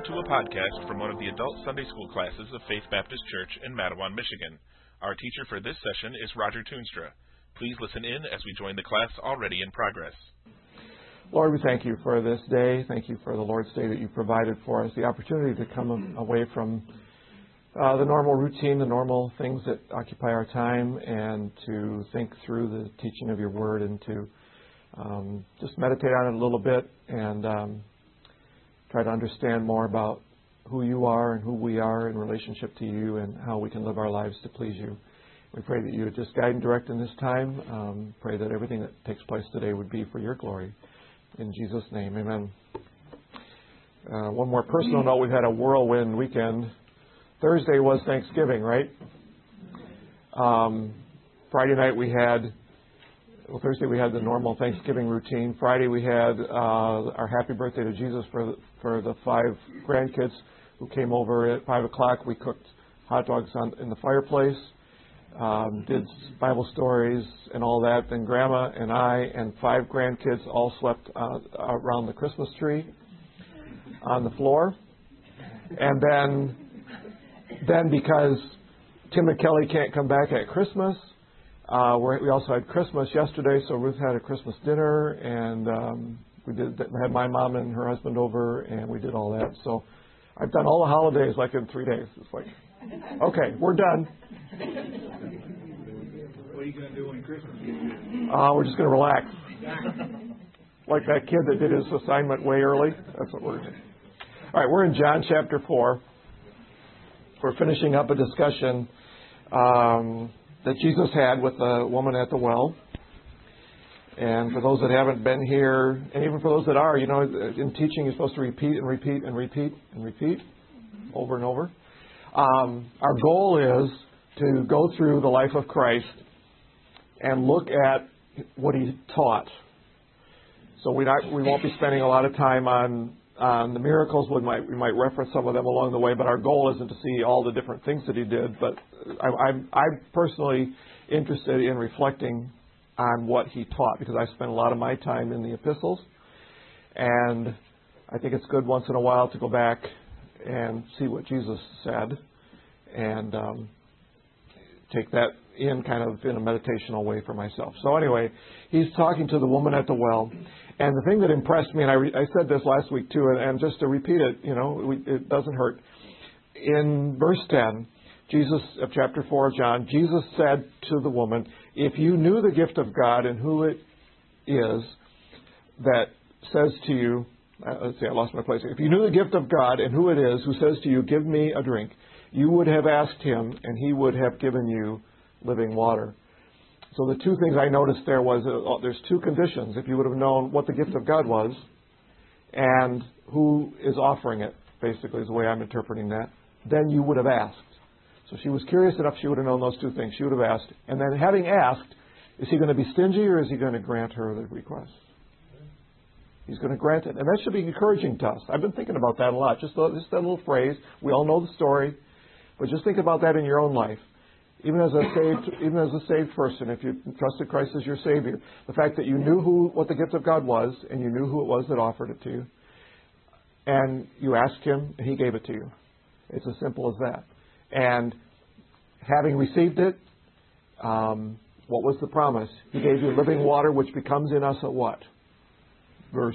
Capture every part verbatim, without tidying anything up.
Welcome to a podcast from one of the adult Sunday school classes of Faith Baptist Church in Mattawan, Michigan. Our teacher for this session is Roger Toonstra. Please listen in as we join the class already in progress. Lord, we thank you for this day. Thank you for the Lord's Day that you provided for us, the opportunity to come away from uh, the normal routine, the normal things that occupy our time, and to think through the teaching of your word and to um, just meditate on it a little bit and um, try to understand more about who you are and who we are in relationship to you and how we can live our lives to please you. We pray that you would just guide and direct in this time. Um, pray that everything that takes place today would be for your glory. In Jesus' name, amen. Uh, one more personal note, we've had a whirlwind weekend. Thursday was Thanksgiving, right? Um, Friday night we had, well, Thursday we had the normal Thanksgiving routine. Friday we had uh, our happy birthday to Jesus for the, for the five grandkids who came over at five o'clock. We cooked hot dogs on, in the fireplace. Um, did Bible stories and all that. Then Grandma and I and five grandkids all slept uh, around the Christmas tree on the floor. And then, then because Tim and Kelly can't come back at Christmas, uh, we're, we also had Christmas yesterday. So Ruth had a Christmas dinner, and um, we did we had my mom and her husband over, and we did all that. So I've done all the holidays like in three days. It's like, okay, we're done. What are you going to do when Christmas gets here? Uh, we're just going to relax. Like that kid that did his assignment way early. That's what we're doing. All right, we're in John chapter four. We're finishing up a discussion um, that Jesus had with the woman at the well. And for those that haven't been here, and even for those that are, you know, in teaching you're supposed to repeat and repeat and repeat and repeat over and over. Um, our goal is to go through the life of Christ and look at what he taught. So we not, we won't be spending a lot of time on on the miracles. We might we might reference some of them along the way, but our goal isn't to see all the different things that he did. But I, I'm I'm personally interested in reflecting on what he taught because I spent a lot of my time in the epistles, and I think it's good once in a while to go back and see what Jesus said and um, take that in kind of in a meditational way for myself. So anyway, he's talking to the woman at the well. And the thing that impressed me, and I, re- I said this last week too, and, and just to repeat it, you know, we, it doesn't hurt. In verse ten, Jesus, of chapter four of John, Jesus said to the woman, if you knew the gift of God and who it is that says to you, uh, let's see, I lost my place. If you knew the gift of God and who it is who says to you, give me a drink, you would have asked him and he would have given you living water. So the two things I noticed there was uh, there's two conditions. If you would have known what the gift of God was and who is offering it, basically is the way I'm interpreting that, then you would have asked. So she was curious enough she would have known those two things. She would have asked. And then having asked, is he going to be stingy or is he going to grant her the request? He's going to grant it. And that should be encouraging to us. I've been thinking about that a lot. Just, just that little phrase. We all know the story. But just think about that in your own life. Even as a saved, even as a saved person, if you trusted Christ as your Savior, the fact that you knew who what the gift of God was, and you knew who it was that offered it to you, and you asked Him, and He gave it to you. It's as simple as that. And having received it, um, what was the promise? He gave you living water, which becomes in us a what? Verse.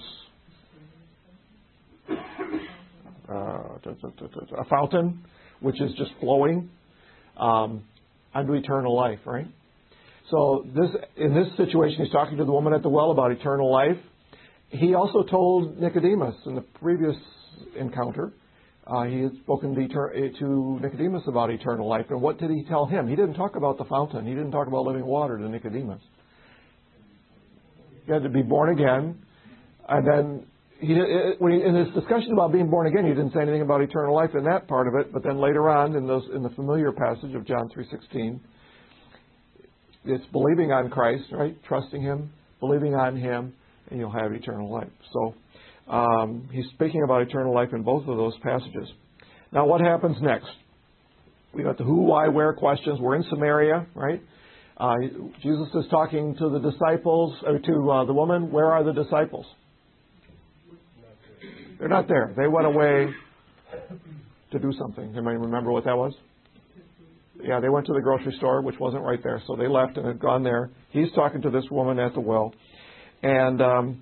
Uh, a fountain, which is just flowing. Um, unto eternal life, right? So this, in this situation, he's talking to the woman at the well about eternal life. He also told Nicodemus in the previous encounter, uh, he had spoken to, to Nicodemus about eternal life. And what did he tell him? He didn't talk about the fountain. He didn't talk about living water to Nicodemus. He had to be born again. And then he, when he, in his discussion about being born again, he didn't say anything about eternal life in that part of it. But then later on, in those in the familiar passage of John three sixteen, it's believing on Christ, right? Trusting Him, believing on Him, and you'll have eternal life. So um, he's speaking about eternal life in both of those passages. Now, what happens next? We got the who, why, where questions. We're in Samaria, right? Uh, Jesus is talking to the disciples, or to uh, the woman. Where are the disciples? They're not there. They went away to do something. Anybody remember what that was? Yeah, they went to the grocery store, which wasn't right there. So they left and had gone there. He's talking to this woman at the well. And um,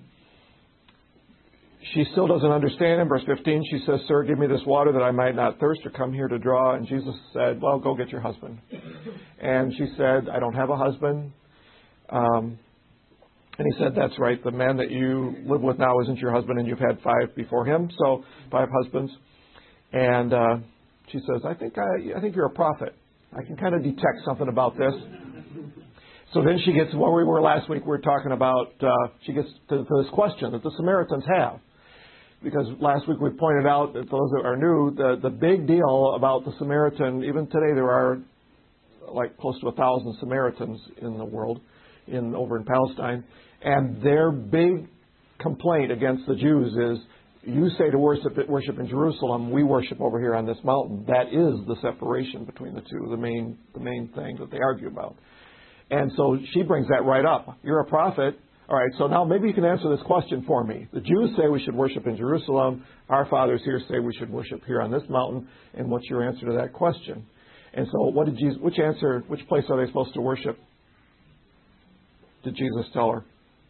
she still doesn't understand him. Verse fifteen, she says, "Sir, give me this water that I might not thirst or come here to draw." And Jesus said, "Well, go get your husband." And she said, "I don't have a husband." Um, and he said, "That's right. The man that you live with now isn't your husband, and you've had five before him, so five husbands." And uh, she says, I think I, I think you're a prophet. I can kind of detect something about this. So then she gets where we were last week. We were talking about, uh, she gets to, to this question that the Samaritans have. Because last week we pointed out that those that are new, the, the big deal about the Samaritan, even today there are like close to a thousand Samaritans in the world, in over in Palestine. And their big complaint against the Jews is, you say to worship, worship in Jerusalem, we worship over here on this mountain. That is the separation between the two, the main, the main thing that they argue about. And so she brings that right up. You're a prophet. All right, so now maybe you can answer this question for me. The Jews say we should worship in Jerusalem. Our fathers here say we should worship here on this mountain. And what's your answer to that question? And so what did Jesus, which answer, which place are they supposed to worship? Did Jesus tell her?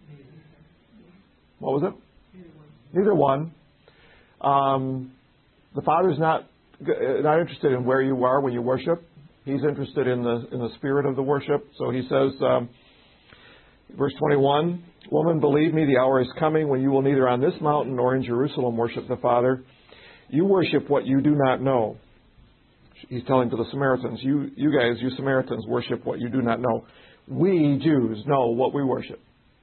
What was it? Neither one. Um, the Father's not not interested in where you are when you worship. He's interested in the in the spirit of the worship. So he says, um, verse twenty-one, "Woman, believe me, the hour is coming when you will neither on this mountain nor in Jerusalem worship the Father. You worship what you do not know." He's telling to the Samaritans, you, you guys, you Samaritans, worship what you do not know. We Jews know what we worship.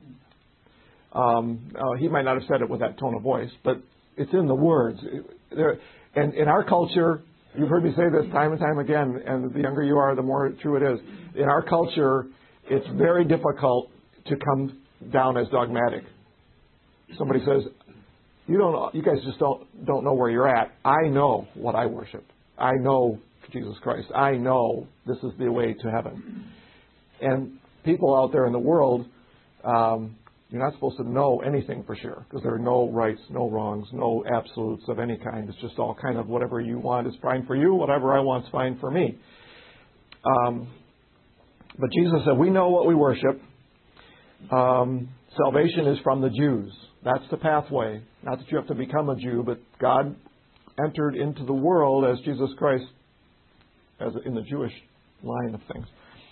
Um, uh, he might not have said it with that tone of voice, but it's in the words. There, and in our culture, you've heard me say this time and time again, and the younger you are, the more true it is. In our culture, it's very difficult to come down as dogmatic. Somebody says, "You don't. You guys just don't don't know where you're at. I know what I worship. I know Jesus Christ. I know this is the way to heaven." And people out there in the world. Um, You're not supposed to know anything for sure, because there are no rights, no wrongs, no absolutes of any kind. It's just all kind of whatever you want is fine for you, whatever I want is fine for me. Um, but Jesus said, we know what we worship. Um, salvation is from the Jews. That's the pathway. Not that you have to become a Jew, but God entered into the world as Jesus Christ, as in the Jewish line of things.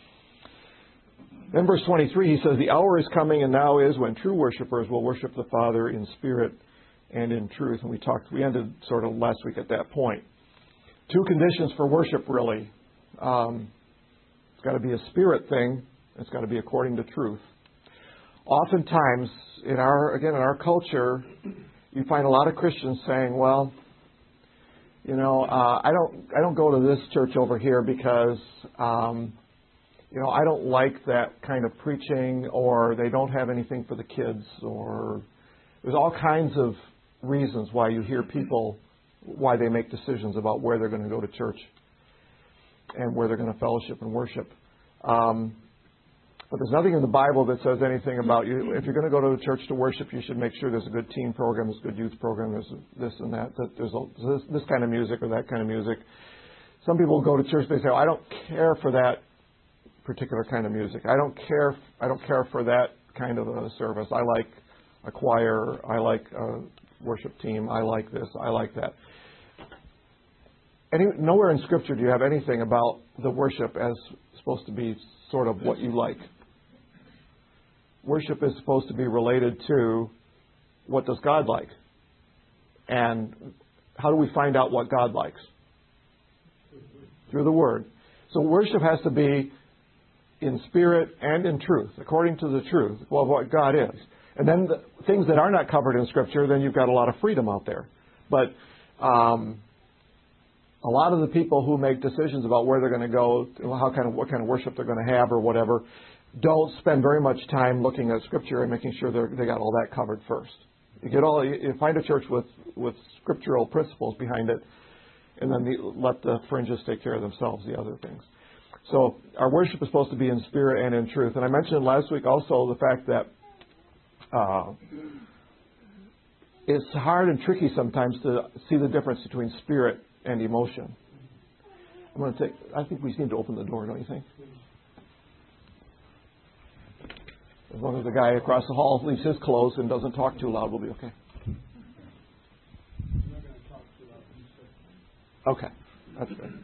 Then verse twenty-three, he says, "The hour is coming and now is when true worshipers will worship the Father in spirit and in truth." And we talked, we ended sort of last week at that point. Two conditions for worship, really. Um, it's got to be a spirit thing. It's got to be according to truth. Oftentimes, in our again in our culture, you find a lot of Christians saying, "Well, you know, uh, I don't I don't go to this church over here because." Um, You know, I don't like that kind of preaching, or they don't have anything for the kids, or there's all kinds of reasons why you hear people, why they make decisions about where they're going to go to church and where they're going to fellowship and worship. Um, but there's nothing in the Bible that says anything about you. If you're going to go to a church to worship, you should make sure there's a good teen program, there's a good youth program, there's this and that, that there's a, this, this kind of music or that kind of music. Some people go to church, they say, oh, I don't care for that particular kind of music. I don't care. I don't care for that kind of a service. I like a choir. I like a worship team. I like this. I like that. Any, nowhere in Scripture do you have anything about the worship as supposed to be sort of what you like. Worship is supposed to be related to what does God like, and how do we find out what God likes? Through the Word. So worship has to be in spirit and in truth, according to the truth of what God is. And then the things that are not covered in Scripture, then you've got a lot of freedom out there. But um, a lot of the people who make decisions about where they're going to go, how kind of what kind of worship they're going to have or whatever, don't spend very much time looking at Scripture and making sure they got all that covered first. You get all you find a church with with scriptural principles behind it, and then the, let the fringes take care of themselves, the other things. So our worship is supposed to be in spirit and in truth. And I mentioned last week also the fact that uh, it's hard and tricky sometimes to see the difference between spirit and emotion. I'm going to take, I think we just need to open the door, don't you think? As long as the guy across the hall leaves his closed and doesn't talk too loud, we'll be okay. Okay, that's good.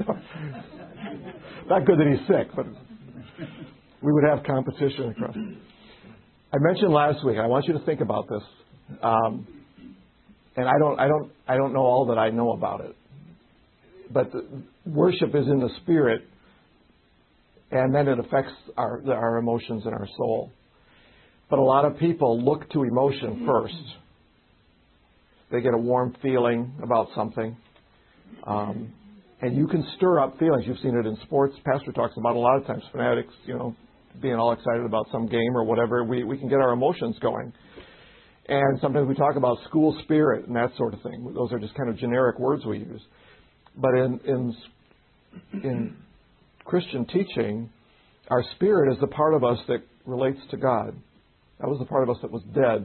Not good that he's sick, but we would have competition across. I mentioned last week. I want you to think about this, um, and I don't, I don't, I don't know all that I know about it. But the worship is in the spirit, and then it affects our our emotions and our soul. But a lot of people look to emotion first. They get a warm feeling about something. Um, and you can stir up feelings. You've seen it in sports. Pastor talks about a lot of times, fanatics, you know, being all excited about some game or whatever. We, we can get our emotions going. And sometimes we talk about school spirit and that sort of thing. Those are just kind of generic words we use. But in in, in Christian teaching, our spirit is the part of us that relates to God. That was the part of us that was dead.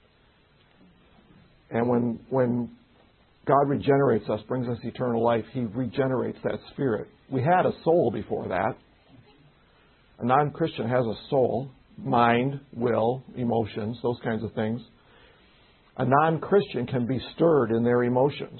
And when when God regenerates us, brings us eternal life, He regenerates that spirit. We had a soul before that. A non-Christian has a soul, mind, will, emotions, those kinds of things. A non-Christian can be stirred in their emotions.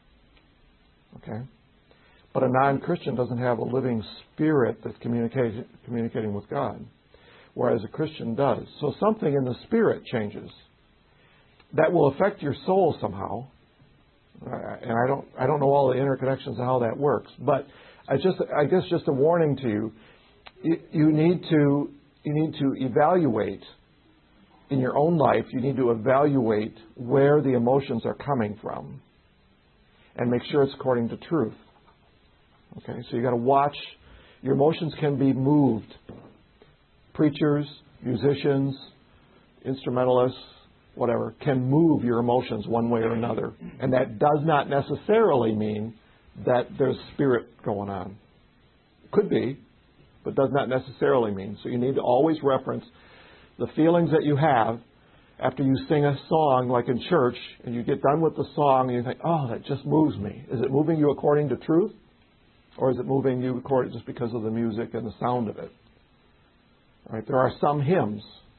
Okay? But a non-Christian doesn't have a living spirit that's communicating, communicating with God, whereas a Christian does. So something in the spirit changes. That will affect your soul somehow. And I don't, I don't know all the interconnections of how that works. But I just, I guess, just a warning to you: you, you need to, you need to evaluate in your own life. You need to evaluate where the emotions are coming from, and make sure it's according to truth. Okay, so you got to watch. Your emotions can be moved. Preachers, musicians, instrumentalists, whatever, can move your emotions one way or another. And that does not necessarily mean that there's spirit going on. Could be, but does not necessarily mean. So you need to always reference the feelings that you have after you sing a song, like in church, and you get done with the song and you think, oh, that just moves me. Is it moving you according to truth? Or is it moving you according just because of the music and the sound of it? All right, there are some hymns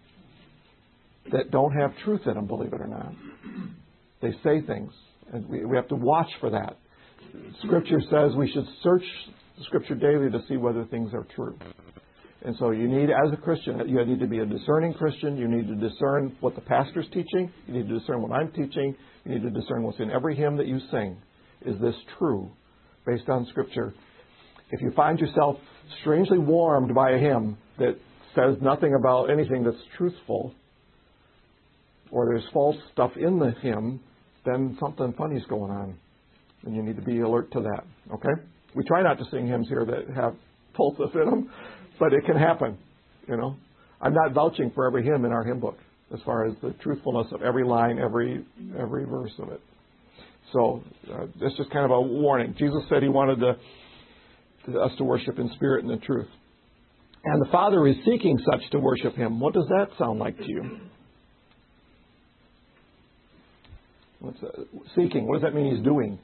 that don't have truth in them, believe it or not. They say things, and we, we have to watch for that. Scripture says we should search the Scripture daily to see whether things are true. And so you need, as a Christian, you need to be a discerning Christian. You need to discern what the pastor's teaching. You need to discern what I'm teaching. You need to discern what's in every hymn that you sing. Is this true, based on Scripture? If you find yourself strangely warmed by a hymn that says nothing about anything that's truthful, or there's false stuff in the hymn, then something funny's going on. And you need to be alert to that. Okay? We try not to sing hymns here that have false stuff in them, but it can happen. You know, I'm not vouching for every hymn in our hymn book as far as the truthfulness of every line, every every verse of it. So uh, that's just kind of a warning. Jesus said He wanted to, us to worship in spirit and in truth. And the Father is seeking such to worship Him. What does that sound like to you? What's uh, seeking? What does that mean He's doing?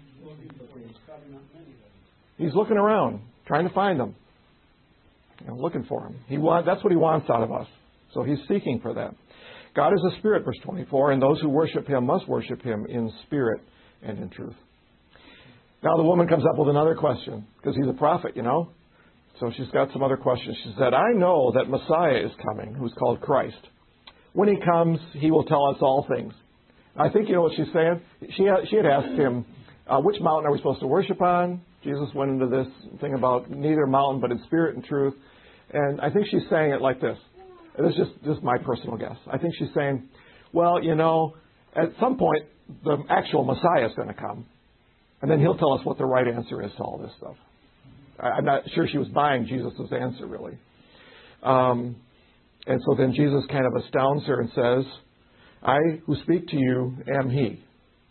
He's looking around, trying to find them. You know, looking for Him. He want, that's what He wants out of us. So He's seeking for that. God is a spirit, verse twenty-four, and those who worship Him must worship Him in spirit and in truth. Now the woman comes up with another question, because he's a prophet, you know. So she's got some other questions. She said, I know that Messiah is coming, who's called Christ. When He comes, He will tell us all things. I think you know what she's saying. She had, she had asked Him, uh, which mountain are we supposed to worship on? Jesus went into this thing about neither mountain, but in spirit and truth. And I think she's saying it like this. And this is just, just my personal guess. I think she's saying, well, you know, at some point, the actual Messiah is going to come. And then He'll tell us what the right answer is to all this stuff. I, I'm not sure she was buying Jesus' answer, really. Um, and so then Jesus kind of astounds her and says, I who speak to you am He.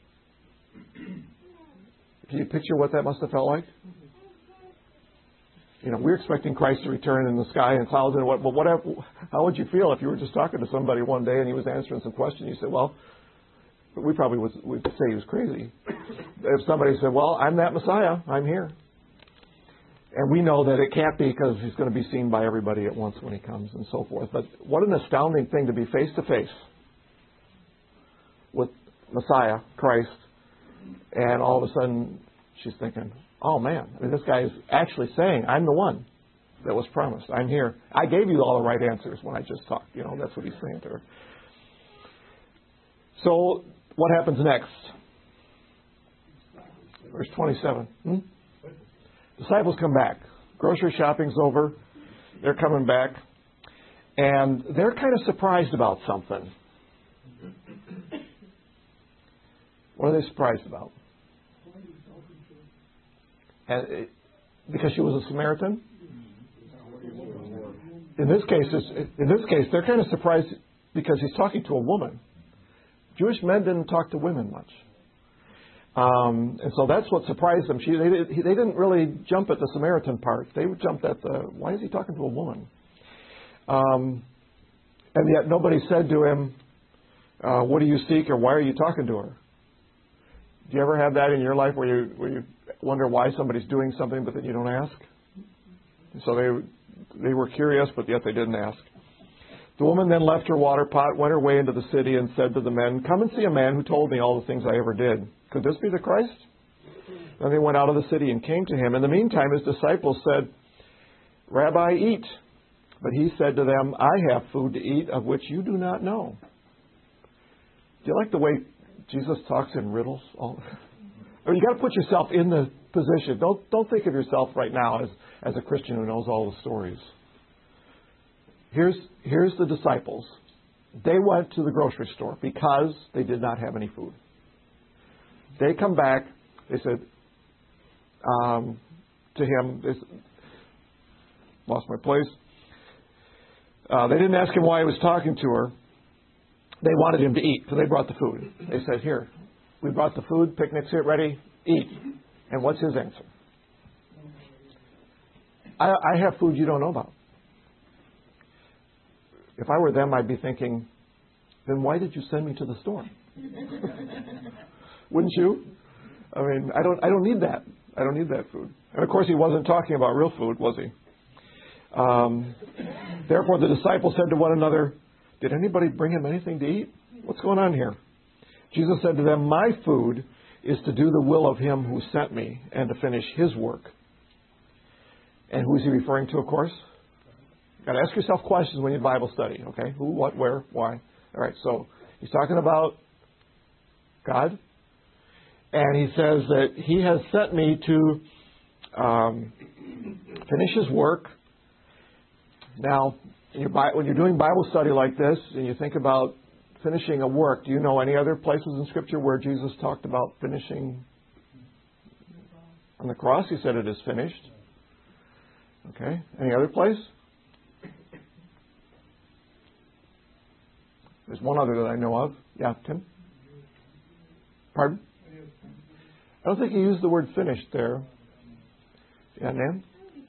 Can you picture what that must have felt like? You know, we're expecting Christ to return in the sky and clouds and what, but whatever. How would you feel if you were just talking to somebody one day and he was answering some question? You said, well, we probably would, would say he was crazy. If somebody said, well, I'm that Messiah, I'm here. And we know that it can't be because he's going to be seen by everybody at once when he comes and so forth. But what an astounding thing to be face to face with Messiah, Christ, and all of a sudden she's thinking, oh man, I mean, this guy is actually saying, I'm the one that was promised. I'm here. I gave you all the right answers when I just talked. You know, that's what he's saying to her. So what happens next? Verse twenty-seven. Hmm? Disciples come back. Grocery shopping's over. They're coming back. And they're kind of surprised about something. What are they surprised about? And it, because she was a Samaritan? In this case, it's, in this case, they're kind of surprised because he's talking to a woman. Jewish men didn't talk to women much. Um, and so that's what surprised them. She, they, they didn't really jump at the Samaritan part. They jumped at the, why is he talking to a woman? Um, and yet nobody said to him, uh, what do you seek, or why are you talking to her? Do you ever have that in your life where you, where you wonder why somebody's doing something but then you don't ask? So they, they were curious, but yet they didn't ask. The woman then left her water pot, went her way into the city, and said to the men, come and see a man who told me all the things I ever did. Could this be the Christ? Then they went out of the city and came to him. In the meantime, his disciples said, Rabbi, eat. But he said to them, I have food to eat of which you do not know. Do you like the way Jesus talks in riddles? Oh. I mean, you got to put yourself in the position. Don't don't think of yourself right now as, as a Christian who knows all the stories. Here's here's the disciples. They went to the grocery store because they did not have any food. They come back. They said um, to him, they said, lost my place. Uh, they didn't ask him why he was talking to her. They wanted him to eat, so they brought the food. They said, here, we brought the food, picnic's here, ready, eat. And what's his answer? I, I have food you don't know about. If I were them, I'd be thinking, then why did you send me to the store? Wouldn't you? I mean, I don't I don't need that. I don't need that food. And of course, he wasn't talking about real food, was he? Um, therefore, the disciples said to one another, did anybody bring him anything to eat? What's going on here? Jesus said to them, my food is to do the will of him who sent me and to finish his work. And who is he referring to, of course? Got to ask yourself questions when you Bible study, okay? Who, what, where, why? All right, so he's talking about God. And he says that he has sent me to um, finish his work. Now, in your, when you're doing Bible study like this, and you think about finishing a work, do you know any other places in Scripture where Jesus talked about finishing on the cross? He said it is finished. Okay. Any other place? There's one other that I know of. Yeah, Tim? Pardon? I don't think he used the word finished there. Yeah, Nan?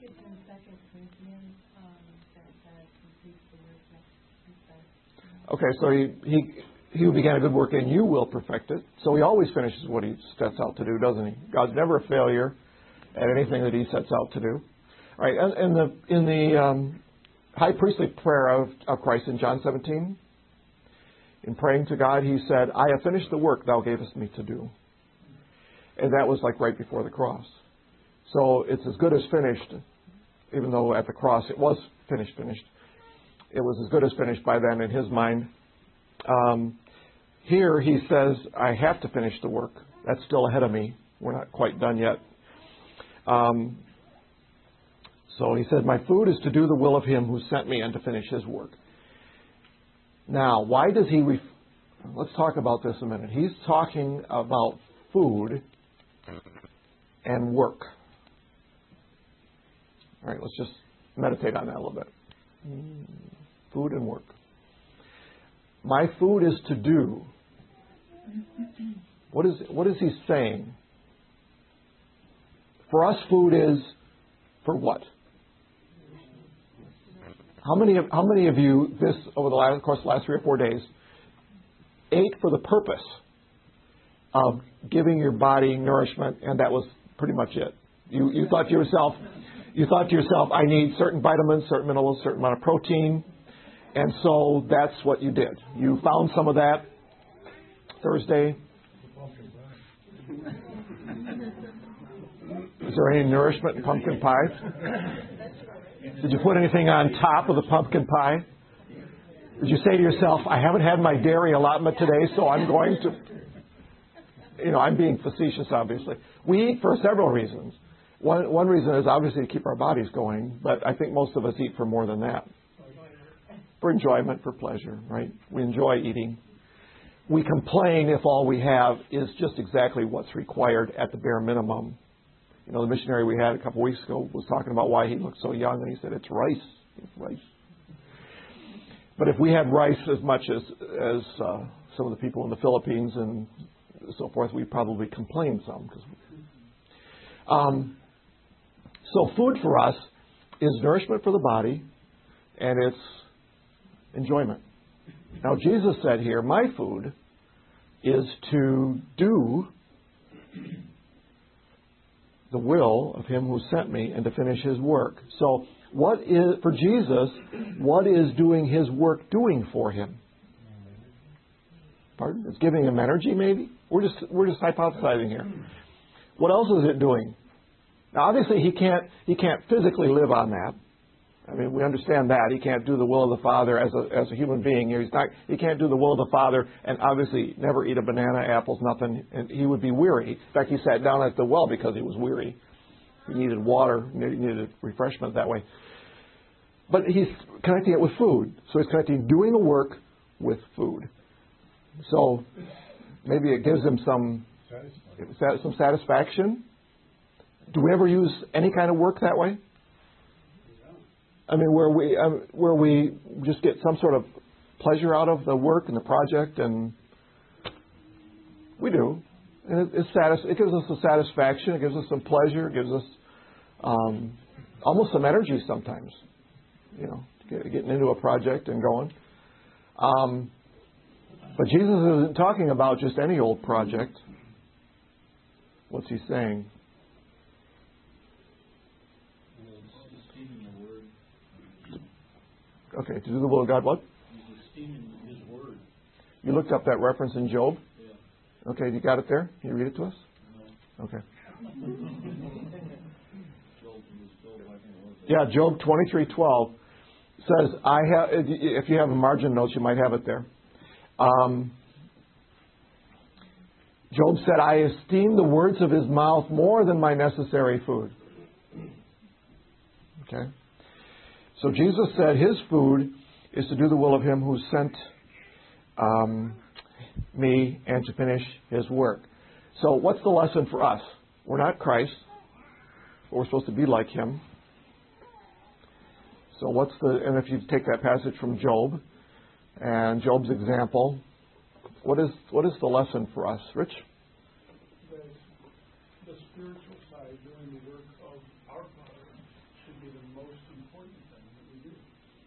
Okay, so he, he he who began a good work in you will perfect it. So he always finishes what he sets out to do, doesn't he? God's never a failure at anything that he sets out to do. All right, and in the in the um, high priestly prayer of, of Christ in John seventeen, in praying to God, he said, I have finished the work thou gavest me to do. And that was like right before the cross. So it's as good as finished, even though at the cross it was finished, finished. It was as good as finished by then in his mind. Um, here he says, I have to finish the work. That's still ahead of me. We're not quite done yet. Um, so he said, my food is to do the will of him who sent me and to finish his work. Now, why does he... Ref- Let's talk about this a minute. He's talking about food and work. All right, let's just meditate on that a little bit. Food and work. My food is to do. What is what is he saying? For us, food is for what? How many of how many of you this over the last, of course, the last three or four days ate for the purpose of giving your body nourishment, and that was pretty much it. You, you thought to yourself, you thought to yourself, I need certain vitamins, certain minerals, certain amount of protein, and so that's what you did. You found some of that Thursday. Is there any nourishment in pumpkin pie? Did you put anything on top of the pumpkin pie? Did you say to yourself, I haven't had my dairy allotment today, so I'm going to, you know, I'm being facetious, obviously. We eat for several reasons. One, one reason is obviously to keep our bodies going, but I think most of us eat for more than that. For enjoyment, for pleasure, right? We enjoy eating. We complain if all we have is just exactly what's required at the bare minimum. You know, the missionary we had a couple weeks ago was talking about why he looked so young, and he said, it's rice. It's rice. But if we had rice as much as, as uh, some of the people in the Philippines and so forth, we'd probably complain some. Cause, um, so food for us is nourishment for the body, and it's enjoyment. Now, Jesus said here, my food is to do the will of him who sent me and to finish his work. So what is, for Jesus, what is doing his work doing for him? Pardon? It's giving him energy, maybe? We're just, we're just hypothesizing here. What else is it doing? Now, obviously, he can't, he can't physically live on that. I mean, we understand that. He can't do the will of the Father as a, as a human being. He's not, he can't do the will of the Father and obviously never eat a banana, apples, nothing. And he would be weary. In fact, he sat down at the well because he was weary. He needed water. He needed refreshment that way. But he's connecting it with food. So he's connecting doing the work with food. So maybe it gives him some, some satisfaction. Do we ever use any kind of work that way? I mean, where we um, where we just get some sort of pleasure out of the work and the project, and we do. And it, it's satis- it gives us a satisfaction. It gives us some pleasure. It gives us um, almost some energy sometimes. You know, get, getting into a project and going. Um, but Jesus isn't talking about just any old project. What's he saying? Okay, to do the will of God, what? He's esteeming his word. You looked up that reference in Job? Yeah. Okay, you got it there? Can you read it to us? No. Okay. Job, yeah, Job twenty-three twelve says, I have, if you have a margin notes, you might have it there. Um, Job said, I esteem the words of his mouth more than my necessary food. Okay. So Jesus said his food is to do the will of him who sent um, me and to finish his work. So what's the lesson for us? We're not Christ, but we're supposed to be like him. So what's the, and if you take that passage from Job and Job's example, what is what is the lesson for us, Rich? The spiritual side, doing the work of our Father, should be the most important thing that we do.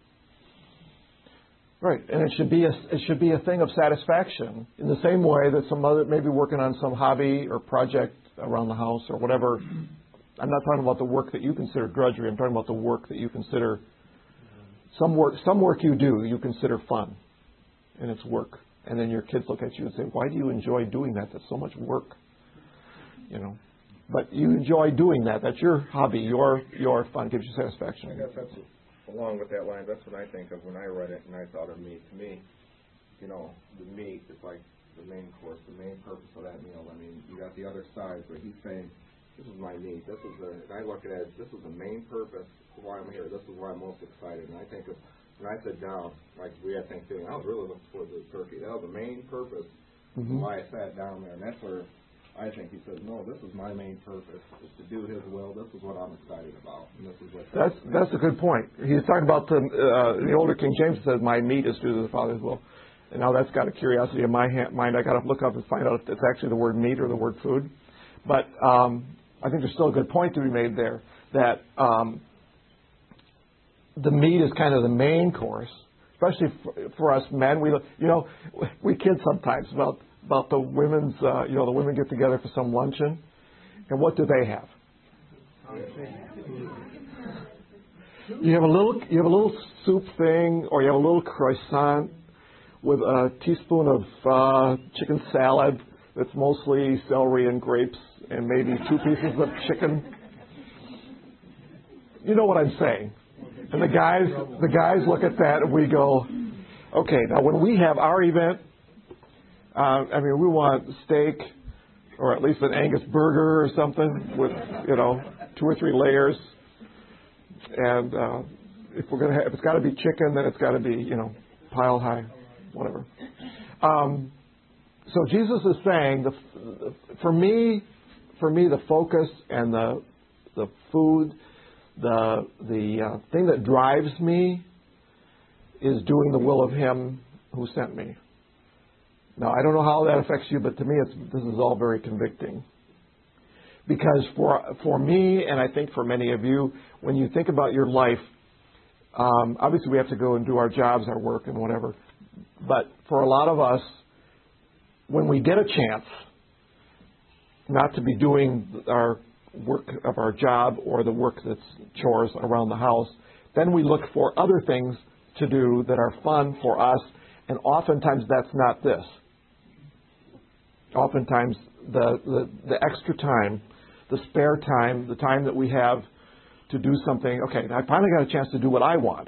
Right, and it should be a it should be a thing of satisfaction in the same way that some other maybe working on some hobby or project around the house or whatever. I'm not talking about the work that you consider drudgery. I'm talking about the work that you consider some work. Some work you do you consider fun, and it's work. And then your kids look at you and say, "Why do you enjoy doing that? That's so much work." You know, but you enjoy doing that. That's your hobby. Your your fun gives you satisfaction. I guess that's along with that line. That's what I think of when I read it and I thought of meat. To me, you know, the meat is like the main course, the main purpose of that meal. I mean, you got the other side, but he's saying, "This is my meat. This is the." And I look at it as this is the main purpose of why I'm here. This is why I'm most excited. And I think of when I sit down, like we had Thanksgiving, I was really looking forward to the turkey. That was the main purpose Mm-hmm. why I sat down there, and that's where I think he says, "No, this is my main purpose, is to do his will. This is what I'm excited about, and this is what." That's that's a good point. He's talking about the uh, the older King James says, "My meat is to do the Father's will," and now that's got a curiosity in my ha- mind. I got to look up and find out if it's actually the word meat or the word food. But um, I think there's still a good point to be made there that um, the meat is kind of the main course, especially for, for us men. We you know we kid sometimes about about the women's, uh, you know, the women get together for some luncheon, and what do they have? You have a little, you have a little soup thing, or you have a little croissant with a teaspoon of uh, chicken salad that's mostly celery and grapes, and maybe two pieces of chicken. You know what I'm saying? And the guys, the guys look at that, and we go, okay. Now, when we have our event, uh, I mean, we want steak, or at least an Angus burger or something with, you know, two or three layers. And uh, if we're gonna have, if it's got to be chicken, then it's got to be, you know, pile high, whatever. Um, so Jesus is saying, the, for me, for me, the focus and the the food, the the uh, thing that drives me is doing the will of Him who sent me. Now, I don't know how that affects you, but to me, it's, this is all very convicting. Because for for me, and I think for many of you, when you think about your life, um, obviously we have to go and do our jobs, our work, and whatever. But for a lot of us, when we get a chance not to be doing our work of our job or the work that's chores around the house, then we look for other things to do that are fun for us, and oftentimes that's not this. Oftentimes the, the, the extra time, the spare time, the time that we have to do something, okay, I finally got a chance to do what I want.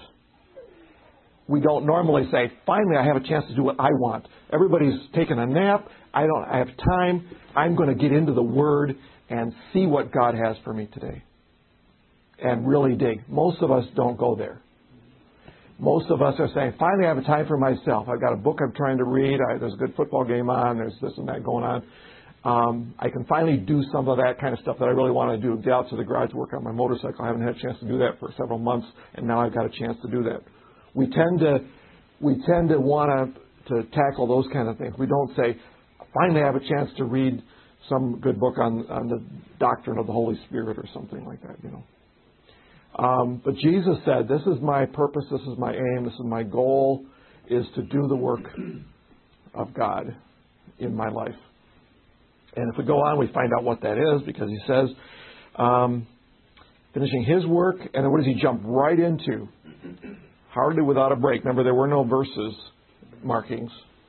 We don't normally say, finally I have a chance to do what I want. Everybody's taking a nap. I don't I have time. I'm going to get into the Word and see what God has for me today. And really dig. Most of us don't go there. Most of us are saying, finally I have a time for myself. I've got a book I'm trying to read. I, there's a good football game on. There's this and that going on. Um, I can finally do some of that kind of stuff that I really want to do. Get out to the garage, work on my motorcycle. I haven't had a chance to do that for several months, and now I've got a chance to do that. We tend to we tend to want to, to tackle those kind of things. We don't say, finally I have a chance to read some good book on, on the doctrine of the Holy Spirit or something like that, you know. Um, but Jesus said, this is my purpose, this is my aim, this is my goal, is to do the work of God in my life. And if we go on, we find out what that is, because he says, um, finishing his work, and then what does he jump right into? Hardly without a break. Remember, there were no verses markings.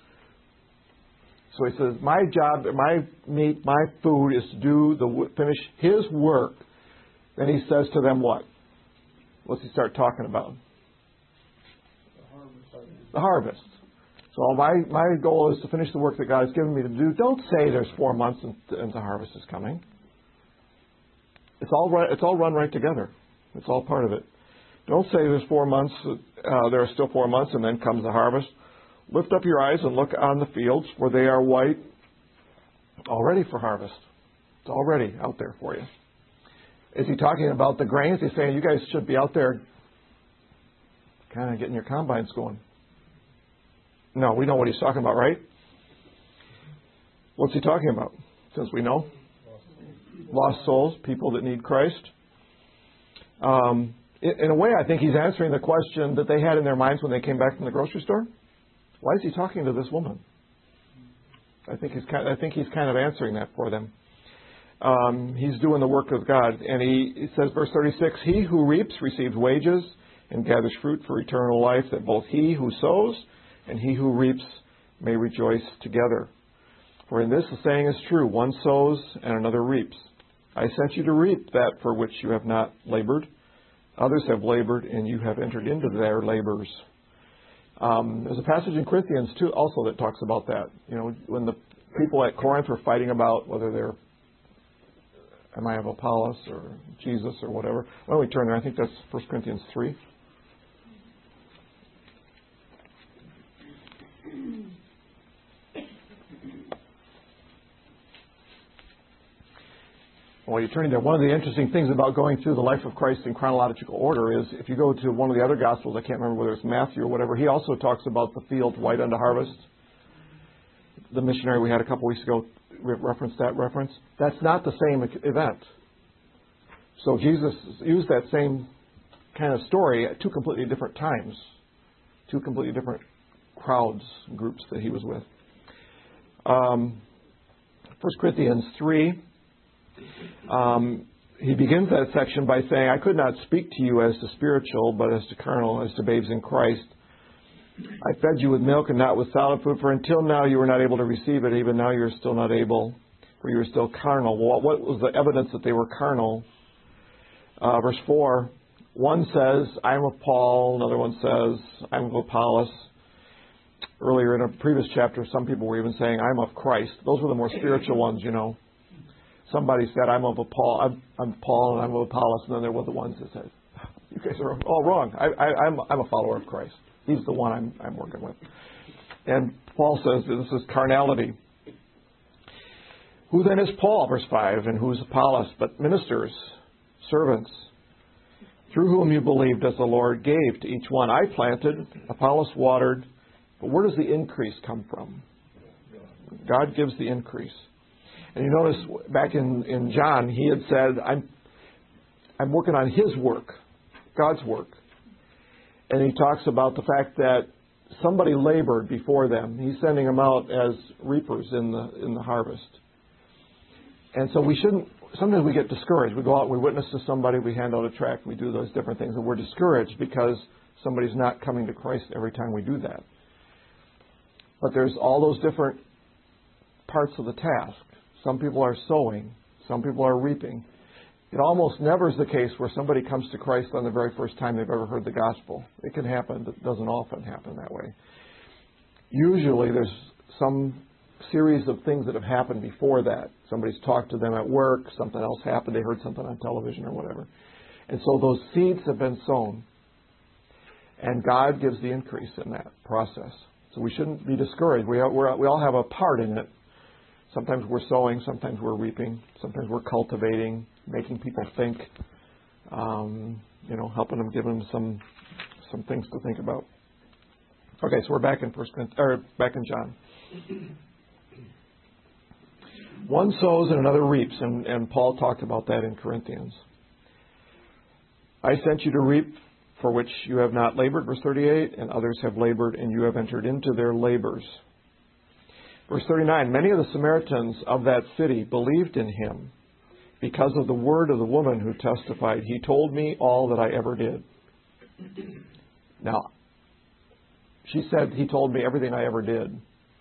So he says, my job, my meat, my food is to do the finish his work. Then he says to them what? What's he start talking about? The harvest. The harvest. So my, my goal is to finish the work that God has given me to do. Don't say there's four months and, and the harvest is coming. It's all right, it's all run right together. It's all part of it. Don't say there's four months, uh, there are still four months, and then comes the harvest. Lift up your eyes and look on the fields, for they are white, all ready for harvest. It's already out there for you. Is he talking about the grains? He's saying you guys should be out there kind of getting your combines going. No, we know what he's talking about, right? What's he talking about? Since we know. Lost souls, people that need Christ. Um, in, in a way, I think he's answering the question that they had in their minds when they came back from the grocery store. Why is he talking to this woman? I think he's kind of, I think he's kind of answering that for them. Um, he's doing the work of God. And he, he says, verse thirty-six, he who reaps receives wages and gathers fruit for eternal life, that both he who sows and he who reaps may rejoice together. For in this the saying is true, one sows and another reaps. I sent you to reap that for which you have not labored. Others have labored, and you have entered into their labors. Um, there's a passage in Corinthians, too, also that talks about that. You know, when the people at Corinth were fighting about whether they're, am I of Apollos or Jesus or whatever. Why don't we turn there? I think that's First Corinthians three. While you're turning there, one of the interesting things about going through the life of Christ in chronological order is if you go to one of the other Gospels, I can't remember whether it's Matthew or whatever, he also talks about the field white unto harvest. The missionary we had a couple weeks ago referenced that reference. That's not the same event. So Jesus used that same kind of story at two completely different times, two completely different crowds, groups that he was with. um, First Corinthians three, um, he begins that section by saying, I could not speak to you as to spiritual, but as to carnal, as to babes in Christ. I fed you with milk and not with solid food, for until now you were not able to receive it, even now you are still not able, for you are still carnal. Well, what was the evidence that they were carnal? Uh, verse four, one says, I am of Paul, another one says, I am of Apollos. Earlier in a previous chapter, some people were even saying, I'm of Christ. Those were the more spiritual ones, you know. Somebody said, I'm of a Paul, I'm, I'm Paul, and I'm of Apollos, and then there were the ones that said, you guys are all wrong. I, I, I'm, I'm a follower of Christ. He's the one I'm, I'm working with. And Paul says that this is carnality. Who then is Paul, verse five, and who is Apollos, but ministers, servants, through whom you believed as the Lord gave to each one. I planted, Apollos watered, but where does the increase come from? God gives the increase. And you notice back in, in John, he had said, I'm, I'm working on his work, God's work. And he talks about the fact that somebody labored before them. He's sending them out as reapers in the in the harvest. And so we shouldn't, sometimes we get discouraged. We go out, we witness to somebody, we hand out a tract, we do those different things, and we're discouraged because somebody's not coming to Christ every time we do that. But there's all those different parts of the task. Some people are sowing, some people are reaping. It almost never is the case where somebody comes to Christ on the very first time they've ever heard the gospel. It can happen, but it doesn't often happen that way. Usually there's some series of things that have happened before that. Somebody's talked to them at work, something else happened, they heard something on television or whatever. And so those seeds have been sown. And God gives the increase in that process. So we shouldn't be discouraged. We, are, we're, we all have a part in it. Sometimes we're sowing, sometimes we're reaping, sometimes we're cultivating, making people think, um, you know, helping them, giving them some some things to think about. Okay, so we're back in First Corinthians, or back in John. One sows and another reaps, and, and Paul talked about that in Corinthians. I sent you to reap for which you have not labored, verse thirty-eight, and others have labored, and you have entered into their labors. Verse thirty-nine, many of the Samaritans of that city believed in him because of the word of the woman who testified, he told me all that I ever did. Now, she said, he told me everything I ever did.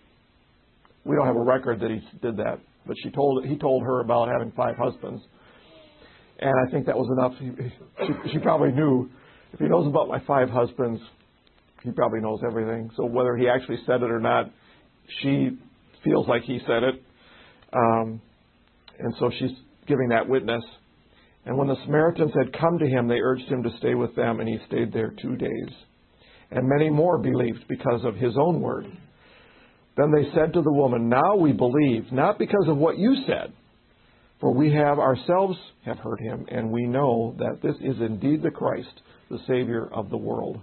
We don't have a record that he did that, but she told he told her about having five husbands. And I think that was enough. He, she, she probably knew, if he knows about my five husbands, he probably knows everything. So whether he actually said it or not, she feels like he said it. Um, and so she's giving that witness. And when the Samaritans had come to him, they urged him to stay with them, and he stayed there two days. And many more believed because of his own word. Then they said to the woman, now we believe, not because of what you said, for we have ourselves have heard him, and we know that this is indeed the Christ, the Savior of the world.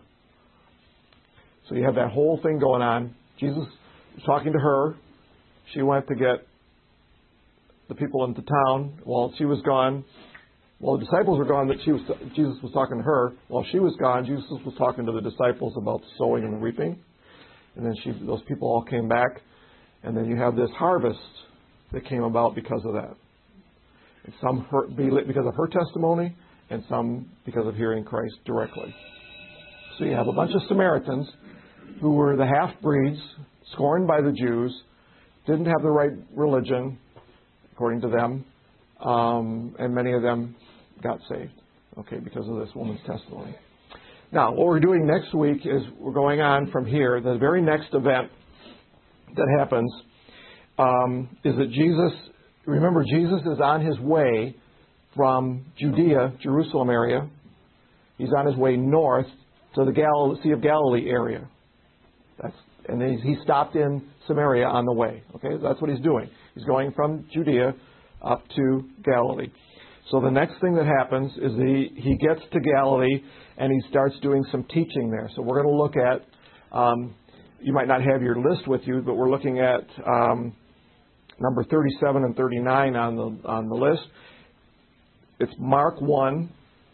So you have that whole thing going on. Jesus was talking to her. She went to get the people into town. While she was gone, while the disciples were gone, that she was, Jesus was talking to her. While she was gone, Jesus was talking to the disciples about sowing and reaping. And then she, those people all came back. And then you have this harvest that came about because of that. And some her, because of her testimony, and some because of hearing Christ directly. So you have a bunch of Samaritans who were the half-breeds, scorned by the Jews, didn't have the right religion, according to them, um, and many of them got saved, okay, because of this woman's testimony. Now, what we're doing next week is we're going on from here. The very next event that happens um, is that Jesus, remember, Jesus is on his way from Judea, Jerusalem area. He's on his way north to the Gal- Sea of Galilee area. That's, and he, he stopped in Samaria on the way. Okay, that's what he's doing. He's going from Judea up to Galilee. So the next thing that happens is he, he gets to Galilee and he starts doing some teaching there. So we're going to look at, um, you might not have your list with you, but we're looking at um, number thirty-seven and thirty-nine on the on the list. It's Mark one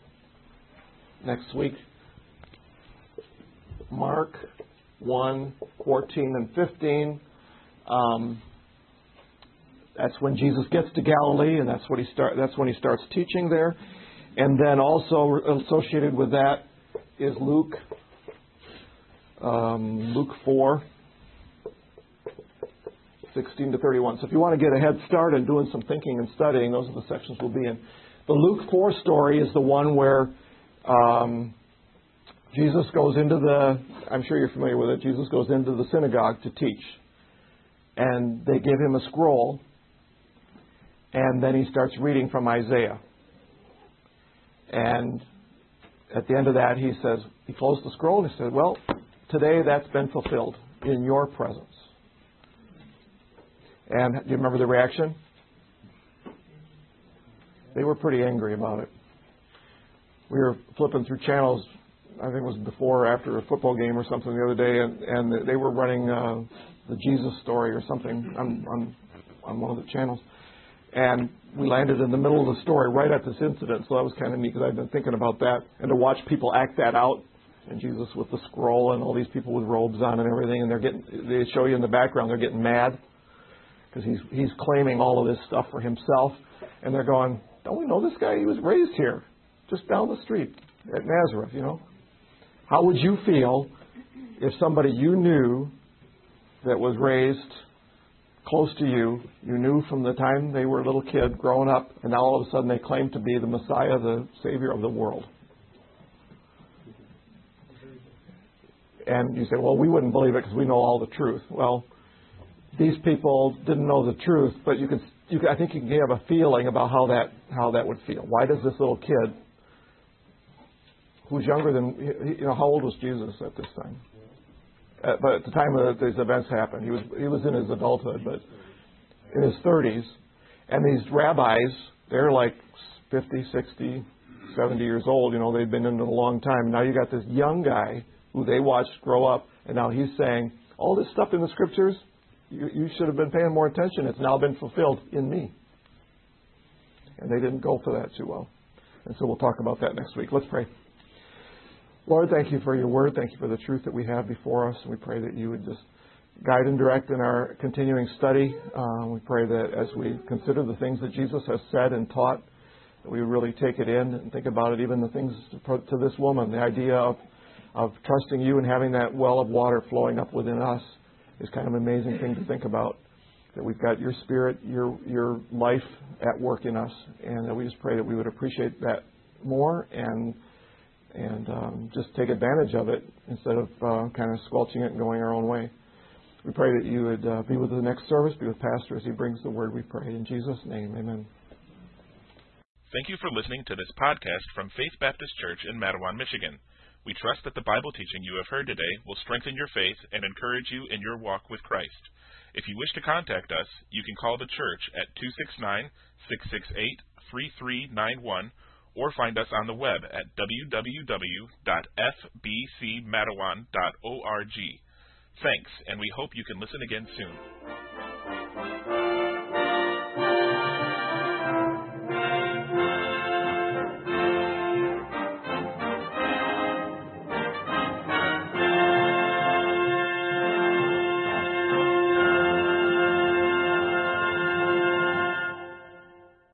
next week. Mark one, fourteen and fifteen. Um, that's when Jesus gets to Galilee, and that's what he start. That's when he starts teaching there. And then also associated with that is Luke, um, Luke four, sixteen to thirty-one. So if you want to get a head start in doing some thinking and studying, those are the sections we'll be in. The Luke four story is the one where um, Jesus goes into the, I'm sure you're familiar with it, Jesus goes into the synagogue to teach. And they give him a scroll, and then he starts reading from Isaiah. And at the end of that, he says, he closed the scroll and he said, well, today that's been fulfilled in your presence. And do you remember the reaction? They were pretty angry about it. We were flipping through channels, I think it was before or after a football game or something the other day, and, and they were running uh, the Jesus story or something on, on on one of the channels. And we landed in the middle of the story right at this incident, so that was kind of neat because I've been thinking about that. And to watch people act that out, and Jesus with the scroll and all these people with robes on and everything, and they're getting, they show you in the background, they're getting mad because he's he's claiming all of this stuff for himself. And they're going, don't we know this guy? He was raised here, just down the street at Nazareth, you know. How would you feel if somebody you knew that was raised close to you, you knew from the time they were a little kid growing up, and now all of a sudden they claim to be the Messiah, the Savior of the world? And you say, well, we wouldn't believe it because we know all the truth. Well, these people didn't know the truth, but you can, you can, I think you can have a feeling about how that how that would feel. Why does this little kid, who's younger than, you know, how old was Jesus at this time? Uh, but at the time that these events happened, he was he was in his adulthood, but in his thirties. And these rabbis, they're like fifty, sixty, seventy years old. You know, they've been in it a long time. And now you got this young guy who they watched grow up, and now he's saying, all this stuff in the Scriptures, you, you should have been paying more attention. It's now been fulfilled in me. And they didn't go for that too well. And so we'll talk about that next week. Let's pray. Lord, thank you for your word. Thank you for the truth that we have before us. And we pray that you would just guide and direct in our continuing study. Uh, we pray that as we consider the things that Jesus has said and taught, that we would really take it in and think about it, even the things to, to this woman. The idea of, of trusting you and having that well of water flowing up within us is kind of an amazing thing to think about. That we've got your spirit, your your life at work in us. And that we just pray that we would appreciate that more and and um, just take advantage of it instead of uh, kind of squelching it and going our own way. We pray that you would uh, be with the next service, be with Pastor as he brings the word, we pray. In Jesus' name, amen. Thank you for listening to this podcast from Faith Baptist Church in Matawan, Michigan. We trust that the Bible teaching you have heard today will strengthen your faith and encourage you in your walk with Christ. If you wish to contact us, you can call the church at two six nine, six six eight, three three nine one or find us on the web at w w w dot f b c matawan dot org. Thanks, and we hope you can listen again soon.